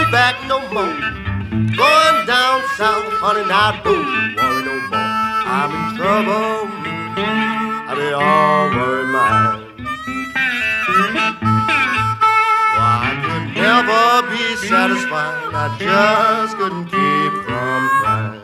be back no more. Going down south, honey, now don't worry no more. I'm in trouble, they all worry mine. Why I could never be satisfied, I just couldn't keep from crying.